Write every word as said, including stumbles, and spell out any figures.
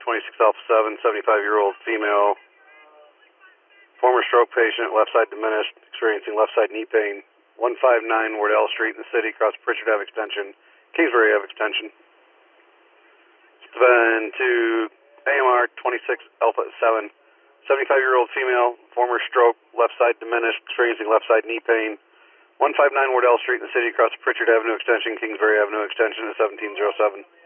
twenty-six Alpha seven, seventy-five-year-old female, former stroke patient, left side diminished, experiencing left side knee pain, one five nine Wardell Street in the city, across Pritchard Ave Extension, Kingsbury Ave Extension. Then to A M R twenty-six Alpha seven, seventy-five-year-old female, former stroke, left side diminished, experiencing left side knee pain, one five nine Wardell Street in the city, across Pritchard Avenue Extension, Kingsbury Avenue Extension at seventeen oh seven.